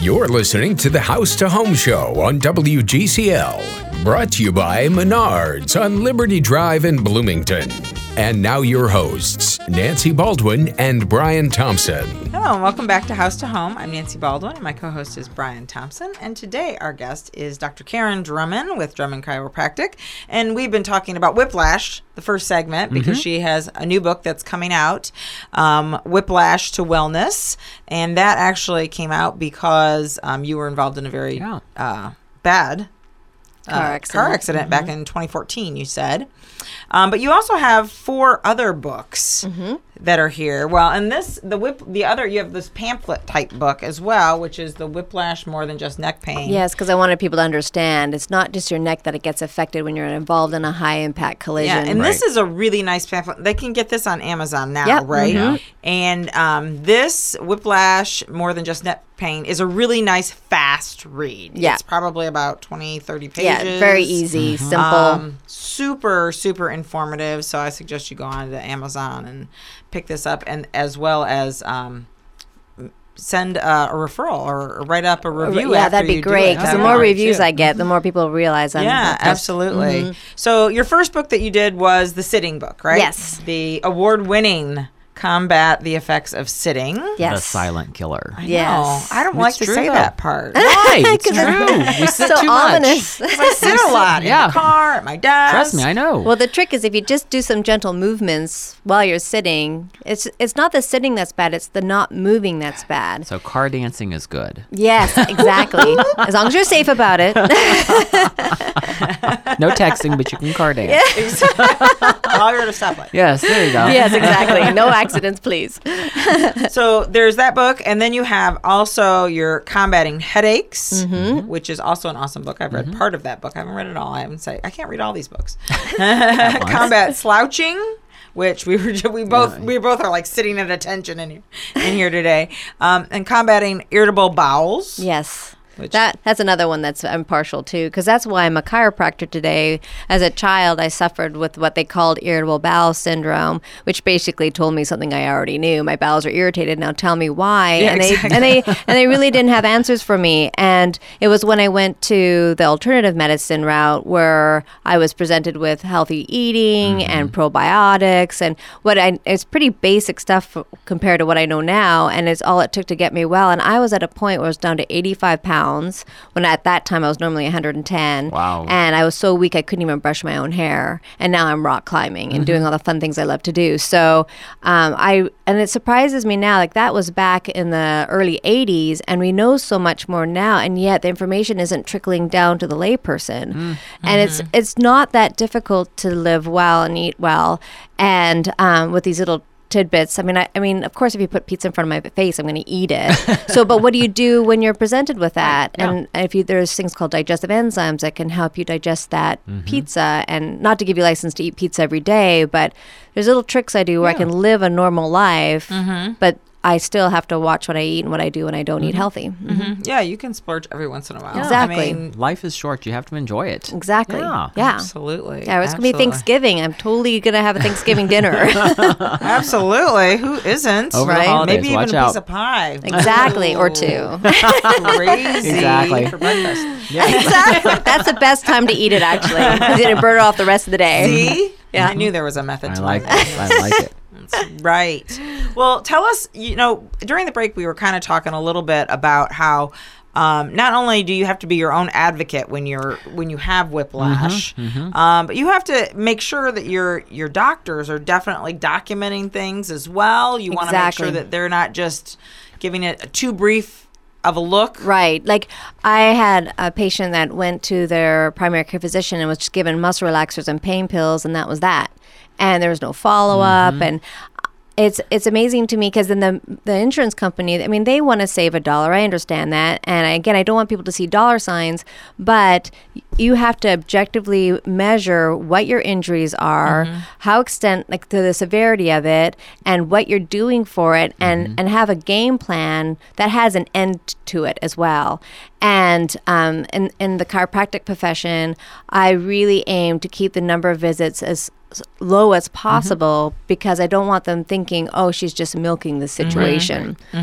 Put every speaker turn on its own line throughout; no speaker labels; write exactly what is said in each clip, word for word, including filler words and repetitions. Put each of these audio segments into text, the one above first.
You're listening to the House to Home Show on W G C L. Brought to you by Menards on Liberty Drive in Bloomington. And now your hosts, Nancy Baldwin and Brian Thompson.
Hello and welcome back to House to Home. I'm Nancy Baldwin and my co-host is Brian Thompson. And today our guest is Doctor Karen Drummond with Drummond Chiropractic. And we've been talking about whiplash, the first segment, because mm-hmm. she has a new book that's coming out, um, Whiplash to Wellness. And that actually came out because um, you were involved in a very yeah. uh, bad uh, car accident, car accident mm-hmm. back in twenty fourteen, you said. Um, but you also have four other books mm-hmm. that are here. Well, and this, the whip, the other, you have this pamphlet type book as well, which is the Whiplash More Than Just Neck Pain.
Yes, because I wanted people to understand it's not just your neck that it gets affected when you're involved in a high impact collision.
Yeah, and
right.
this is a really nice pamphlet. They can get this on Amazon now,
yep.
right?
Mm-hmm.
And um, this Whiplash More Than Just Neck Pain is a really nice, fast read.
Yeah.
It's probably about twenty, thirty pages.
Yeah, very easy, mm-hmm. simple. Um,
super, super informative. So I suggest you go on to Amazon and pick this up, and as well as um, send uh, a referral or write up a review.
Yeah,
after
that'd be
you
great. Because the more reviews
too.
I get, the more people realize I'm.
Yeah, absolutely. Mm-hmm. So your first book that you did was the sitting book, right?
Yes.
The award-winning Combat the Effects of Sitting.
Yes.
The Silent Killer.
I
yes.
know. I don't
It's
like to
true,
say
though.
that part.
Why? It's true. We sit
so
too
ominous.
much.
I sit a lot
Yeah.
in the car, at my desk.
Trust me, I know.
Well, the trick is if you just do some gentle movements while you're sitting, it's it's not the sitting that's bad, it's the not moving that's bad.
So car dancing is good.
Yes, exactly. As long as you're safe about it.
No texting, but you can car dance.
While you're at a stoplight.
Yes, there you go.
Yes, exactly. No accidents, please.
So there's that book, and then you have also your Combating Headaches,
Mm-hmm.
which is also an awesome book. I've read
Mm-hmm.
part of that book. I haven't read it all. I haven't say I can't read all these books. Combat Slouching, which we were we both
Yeah.
we both are like sitting at attention in here in here today, um, and Combating Irritable Bowels.
Yes.
Which,
That that's another one that's I'm partial to, because that's why I'm a chiropractor today. As a child, I suffered with what they called irritable bowel syndrome, which basically told me something I already knew. My bowels are irritated. Now tell me why.
Yeah,
and
exactly.
they and they and they really didn't have answers for me. And it was when I went to the alternative medicine route where I was presented with healthy eating mm-hmm. and probiotics and what I it's pretty basic stuff compared to what I know now. And it's all it took to get me well. And I was at a point where I was down to eighty-five pounds. When at that time I was normally one hundred ten.
Wow.
And I was so weak I couldn't even brush my own hair. And now I'm rock climbing and mm-hmm. doing all the fun things I love to do. So um, I and it surprises me now, like that was back in the early eighties, and we know so much more now, and yet the information isn't trickling down to the layperson. Mm-hmm. And it's it's not that difficult to live well and eat well, and um, with these little tidbits. I mean, I, I mean, of course, if you put pizza in front of my face, I'm going to eat it. So, but what do you do when you're presented with that?
Right.
And
Yeah.
if you, there's things called digestive enzymes that can help you digest that
Mm-hmm.
pizza, and not to give you license to eat pizza every day, but there's little tricks I do where
Yeah.
I can live a normal life,
Mm-hmm.
but I still have to watch what I eat and what I do when I don't
Mm-hmm.
eat healthy. Mm-hmm.
Mhm. Yeah, you can splurge every once in a while.
Exactly.
I mean,
Life is short. You have to enjoy it.
Exactly.
Yeah.
Yeah.
absolutely.
Yeah, it's going to be
Absolutely.
Thanksgiving. I'm totally going to have a Thanksgiving dinner.
Absolutely. Who isn't?
Over the
Right?
holidays,
Maybe even
watch
a
out.
piece of pie.
Exactly, or
Ooh.
two.
Crazy
Exactly.
for breakfast.
Exactly. That's the best time to eat it, actually, because you didn't burn it off the rest of the day.
See?
Yeah.
I knew there was a method
I
to
like
my
it. I like it.
That's right. Well, tell us, you know, during the break, we were kind of talking a little bit about how um, not only do you have to be your own advocate when you're when you have whiplash,
Mm-hmm,
um, but you have to make sure that your your doctors are definitely documenting things as well. You want to make
Exactly.
sure that they're not just giving it a too brief of a look.
Right. Like I had a patient that went to their primary care physician and was just given muscle relaxers and pain pills, and that was that. And there was no follow-up.
Mm-hmm.
And it's it's amazing to me because then the the insurance company, I mean, they want to save a dollar. I understand that. And I, again, I don't want people to see dollar signs, but you have to objectively measure what your injuries are,
Mm-hmm.
how extent, like to the severity of it, and what you're doing for it, and,
Mm-hmm.
and have a game plan that has an end to it as well. And um, in, in the chiropractic profession, I really aim to keep the number of visits as low as possible, mm-hmm. because I don't want them thinking, oh, she's just milking the situation.
Mm-hmm.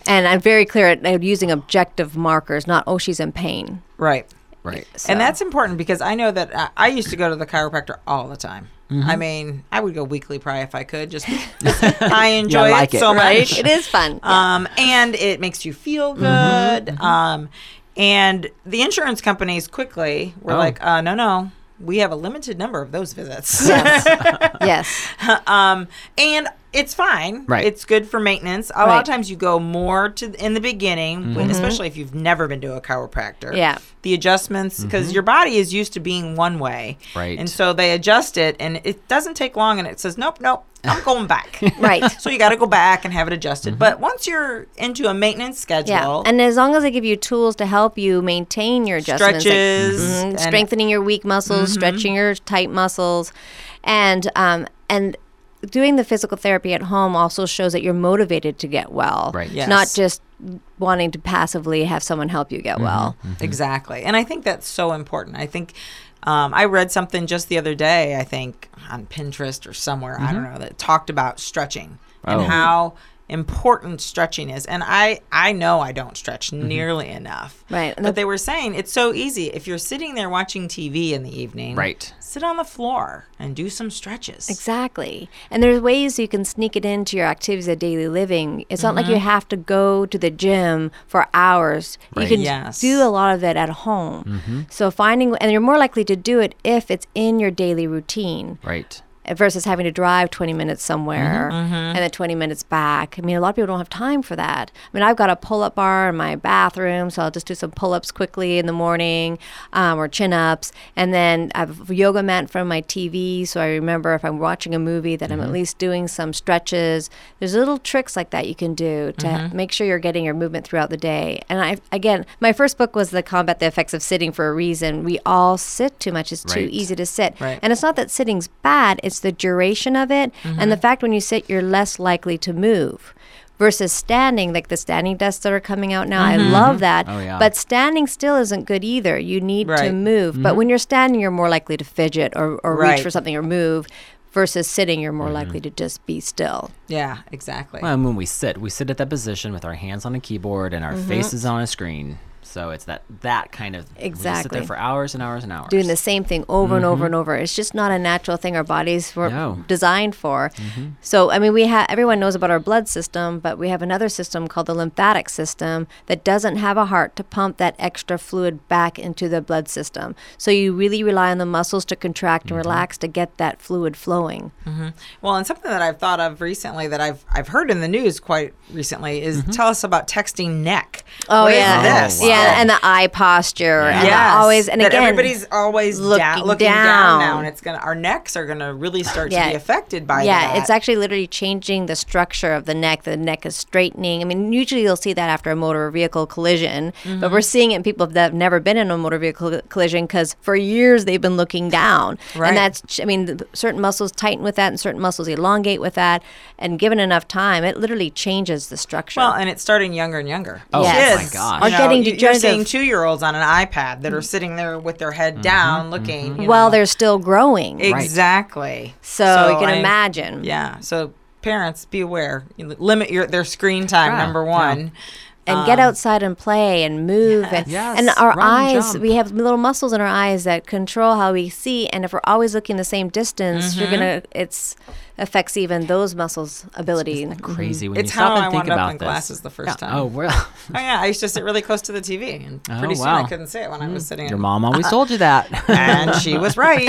And I'm very clear at, at using objective markers, not, oh, she's in pain.
Right.
Right.
So-
And that's important because I know that I, I used to go to the chiropractor all the time. I mean, I would go weekly probably if I could, just because I enjoy
Yeah, I like
it
it.
so
Right?
much.
It is fun. Yeah.
Um, and it makes you feel good. Um, and the insurance companies quickly were
Oh.
like, uh, no, no, we have a limited number of those visits.
Yes. Yes.
um, and it's fine.
Right.
It's good for maintenance. A lot
Right.
of times you go more to in the beginning, when, especially if you've never been to a chiropractor.
Yeah.
The adjustments, because your body is used to being one way.
Right.
And so they adjust it, and it doesn't take long, and it says, nope, nope, I'm going back.
Right.
So you got to go back and have it adjusted. But once you're into a maintenance schedule,
Yeah. And as long as they give you tools to help you maintain your adjustments, like,
stretches,
mhm,
and-
strengthening your weak muscles, stretching your tight muscles, and um, and doing the physical therapy at home also shows that you're motivated to get well,
Right.
Yes.
not just wanting to passively have someone help you get well.
Exactly. And I think that's so important. I think um, I read something just the other day, I think on Pinterest or somewhere, I don't know, that talked about stretching and
Oh.
how important stretching is. And I, I know I don't stretch nearly enough.
Right. And
But
the-
they were saying it's so easy. If you're sitting there watching T V in the evening,
Right.
sit on the floor and do some stretches.
Exactly. And there's ways you can sneak it into your activities of daily living. It's not like you have to go to the gym for hours.
Right.
You can
Yes.
do a lot of it at home. So finding, and you're more likely to do it if it's in your daily routine
Right.
versus having to drive twenty minutes somewhere and then twenty minutes back. I mean, a lot of people don't have time for that. I mean, I've got a pull-up bar in my bathroom, so I'll just do some pull-ups quickly in the morning um, or chin-ups. And then I have a yoga mat in front of my T V, so I remember if I'm watching a movie that I'm at least doing some stretches. There's little tricks like that you can do to make sure you're getting your movement throughout the day. And I, again, my first book was The Combat the Effects of Sitting for a reason. We all sit too much. It's too
Right.
easy to sit.
Right.
And it's not that sitting's bad, it's the duration of it and the fact when you sit, you're less likely to move. Versus standing, like the standing desks that are coming out now. I love that.
Oh, yeah.
But standing still isn't good either. You need to
Right.
move. But when you're standing, you're more likely to fidget or, or
Right.
reach for something or move. Versus sitting, you're more likely to just be still.
Yeah, exactly.
Well, and when we sit, we sit at that position with our hands on a keyboard and our faces on a screen. So it's that that kind of we just sit
Exactly.
there for hours and hours and hours.
Doing the same thing over and over and over. It's just not a natural thing our bodies were
No.
designed for. So, I mean, we have everyone knows about our blood system, but we have another system called the lymphatic system that doesn't have a heart to pump that extra fluid back into the blood system. So you really rely on the muscles to contract and relax to get that fluid flowing.
Well, and something that I've thought of recently that I've I've heard in the news quite recently is tell us about texting neck.
Oh
What is
yeah,
this?
Oh, wow.
yeah, and the eye posture, and the
Yes,
always, and
that
again,
everybody's always
looking
down, looking down.
down.
now, and it's gonna our necks are gonna really start
Yeah.
to be affected by
yeah,
that.
it's actually literally changing the structure of the neck. The neck is straightening. I mean, usually you'll see that after a motor vehicle collision, but we're seeing it in people that have never been in a motor vehicle collision because for years they've been looking down.
Right.
And that's, I mean, the- certain muscles tighten with that and certain muscles elongate with that. And given enough time, it literally changes the structure.
well, and it's starting younger and younger.
Oh,
Yes.
Kids,
my gosh.
Are
you know,
getting
you- You're
degenerative-
seeing two-year-olds on an iPad that are sitting there with their head down, looking. you
While
know.
they're still growing.
exactly.
So, you can
I-
imagine.
Yeah. So parents, be aware. You limit your their screen time.
Yeah,
Number
yeah.
one.
And get outside and play and move and
Yes,
and our
run and
eyes,
jump.
we have little muscles in our eyes that control how we see, and if we're always looking the same distance, you're gonna it's affects even those muscles ability.
Crazy when
It's
you stop
how
and
I
think
wound up
about
in
this.
glasses the first time.
Oh well,
Oh yeah, I used to sit really close to the T V, and
Oh,
pretty soon I
wow.
couldn't see it when I was sitting.
your
in-
mom always told you that.
and she was right.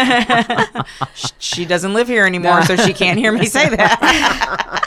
Sh- she doesn't live here anymore, so she can't hear me say that.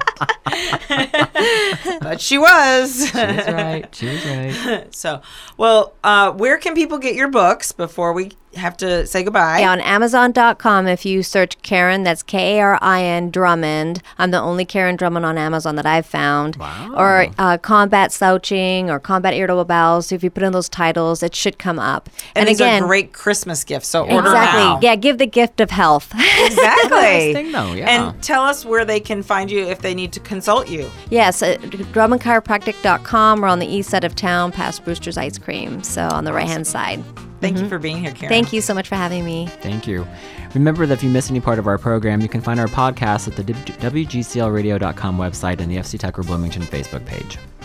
But she was.
She was right. She was right.
So, well, uh, where can people get your books before we have to say goodbye?
Yeah, on Amazon dot com, if you search Karen, that's K A R I N Drummond. I'm the only Karen Drummond on Amazon that I've found.
Wow.
Or uh, Combat Slouching or Combat Irritable Bowels. So if you put in those titles, it should come up.
and, these
again,
are great Christmas gifts. So order
exactly.
now.
Yeah, give the gift of health.
Exactly.
Nice thing, though, yeah.
And tell us where they can find you if they need to consult you.
Yes, uh, drummond chiropractic dot com. We're on the east side of town past Brewster's Ice Cream, so on the right-hand side.
Thank you for being here, Karen.
Thank you so much for having me.
Thank you. Remember that if you miss any part of our program, you can find our podcast at the W G C L radio dot com website and the F C Tucker Bloomington Facebook page.